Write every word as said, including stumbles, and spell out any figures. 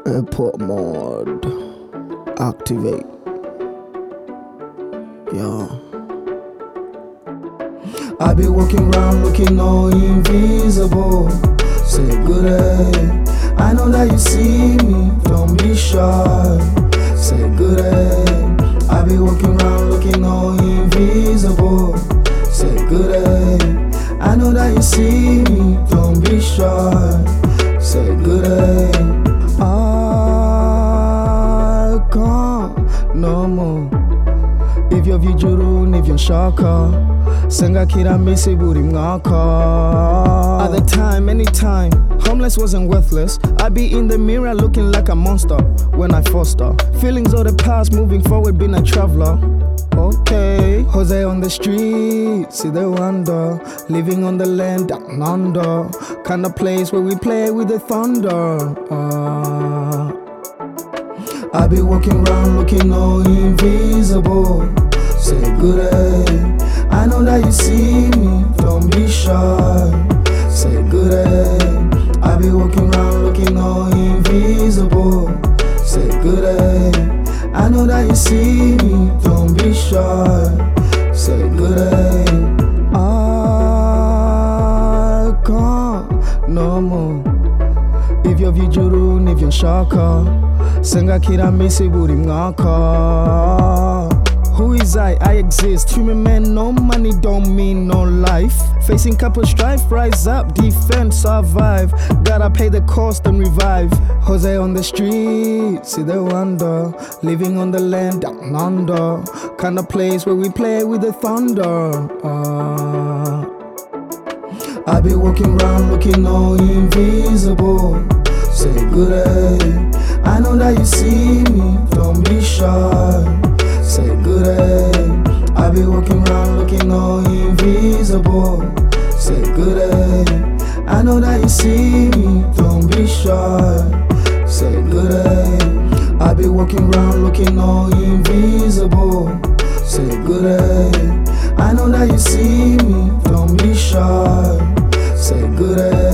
Airport mode. Activate. Yeah. I be walking around looking all invisible. Say good day. I know that you see me, don't be shy. Say good day. I be walking around looking all invisible. Say good day. I know that you see me, don't be shy. Say good day. I can't no more. If you're vijuru, if you're shaka, senga kira misi buri mwaka. At the time, anytime, homeless wasn't worthless. I be in the mirror looking like a monster when I foster. Feelings of the past, moving forward, being a traveler. Okay, Jose on the street, see the wonder. Living on the land down under, kind of place where we play with the thunder. uh, I be walking around looking all invisible. Say good day. I know that you see me, don't be shy. Say good day. I be walking around looking all invisible. Say good day. I know that you see me, don't be shy. Say good day. I can't no more. If you're vijuru, if you're shaka, senga kira misi buri mwaka. Who is I? I exist. Human man, no money don't mean no life. Facing couple strife, rise up, defend, survive. Gotta pay the cost and revive. Jose on the street, see the wonder. Living on the land down under, kind of place where we play with the thunder. uh, I be walking around looking all invisible. Say good day. I know that you see me, don't be shy. Say good day. I be walking around looking all invisible. Say good day. I know that you see me, don't be shy. Say good day. I be walking around looking all invisible. Say good day. I know that you see me, don't be shy. Say good day.